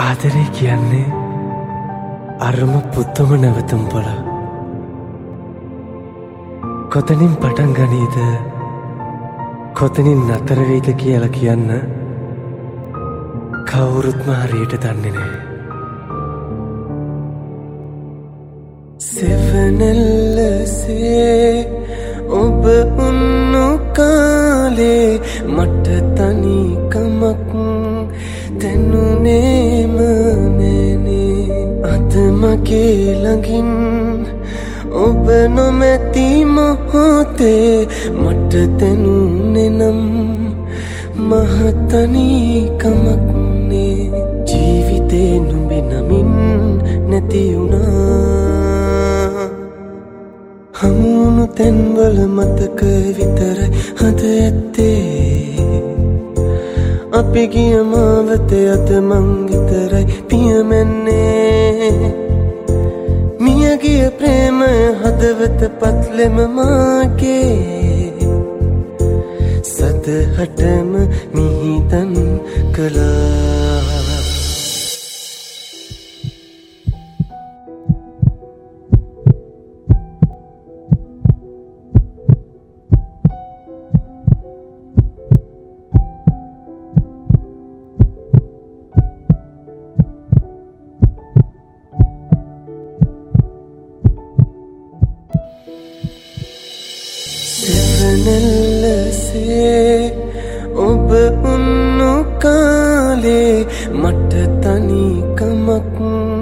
ආදරේ කියන්නේ අරම පුත්තම නැවතුම් පොළ. කොතනින් පටන් ගනීද කොතනින් නතර වෙයිද කියලා කියන්න කවුරුත්ම හරියට දන්නේ නැහැ. සෙවනල්ලසේ ඔබ උන්නු කාලේ මට තනිකමක් දැනුනේම නෑනේ. අද මගේ ළඟින් ඔබ නොමැති මොහොතේ මට දැනුනේ නම් මහ තනිකමක් නේ. ජීවිතේ නුඹේ නමින් නැති වුණා. හමුණු තැන්වල මතක විතරයි හද ඇත්තේ. අපි ගිය මාවතේ අද මං විතරයි පියමැන්නේ. මියගිය ප්‍රේමය හදවත පත්ලෙම මාගේ සදහටම මිහිදන් කළා. සෙවනල්ලසේ ඔබ උන්නු කාලේ මට තනිකමක්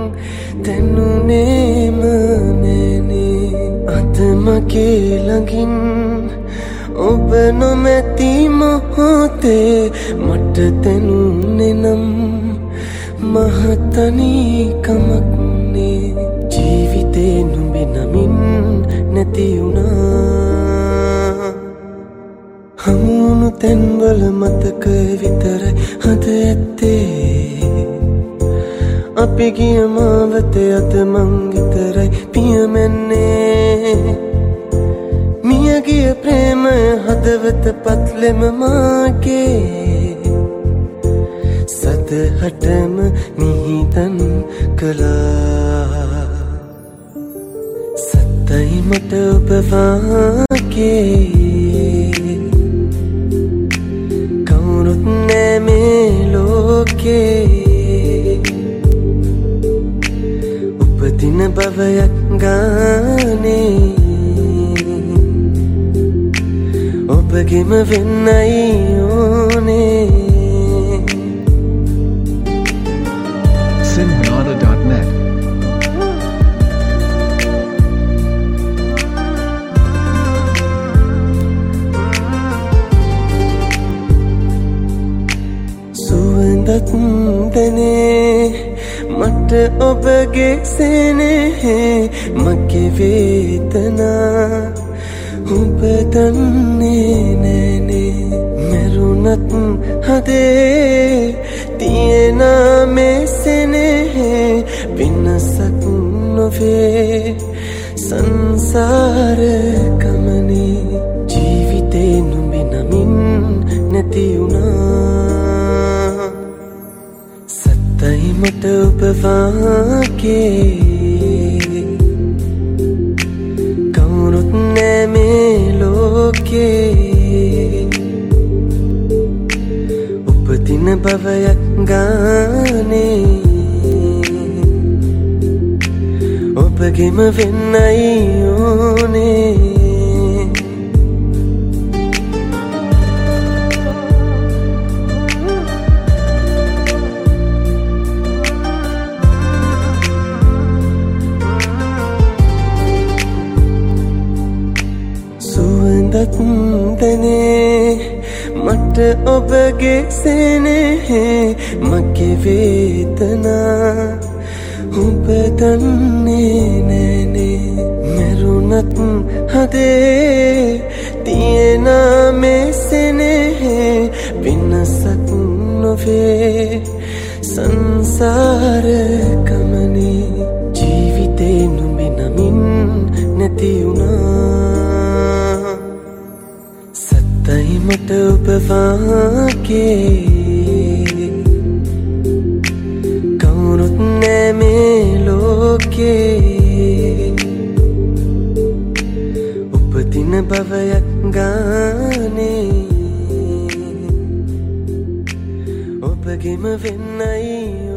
දැනුනේම නෑනේ. අද මගේ ළඟින් ඔබ නොමැති මොහොතේ මට දැනුනේ නම් මහ තනිකමක් නේ. ජීවිතේ නුඹේ නමින් නැති වුණා. හමුණු තැන්වල මතක විතරයි හද ඇත්තේ. අපි ගිය මාවතේ අද මං විතරයි පියමැන්නේ. මියගිය ප්‍රේමය හදවත පත්ලෙම මාගේ සදහටම මිහිදන් කළා. සත්තයි මට ඔබ වාගේ කවුරුත් නෑ මේ ලෝකේ. උපදින භවයක් ගානේ ඔබගෙම වෙන්නයි ඕනේ. Sinmada.net සුවඳත් දැනේ මට ඔබගේ සෙනෙහේ මගේ වේදනා ඔබ දන්නේ නෑනේ. මැරුණත් හදේ තියෙන මේ සෙනෙහේ වෙනසක් නොවේ සංසාර ගමනේ. ජීවිතේ නුඹේ නමින් නැති වුණා. සත්තයි මට ඔබ වාගේ කවුරුත් නෑ මේ ලෝකේ. උපදින භවයක් ගානේ ඔබගෙම වෙන්නයි ඕනේ. සුවඳත් දැනේ මට ඔබගේ සෙනෙහේ මගේ වේදනා ඔබ දන්නේ නෑනේ. මැරුණත් හදේ තියෙන මේ සෙනෙහේ වෙනසක් නොවේ සංසාර ගමනේ. ජීවිතේ නුඹේ නමින් නැති වුණා. සත්තයි මට ඔබ වාගේ උපදින භවයක් ගානේ ඔබගෙම වෙන්නයි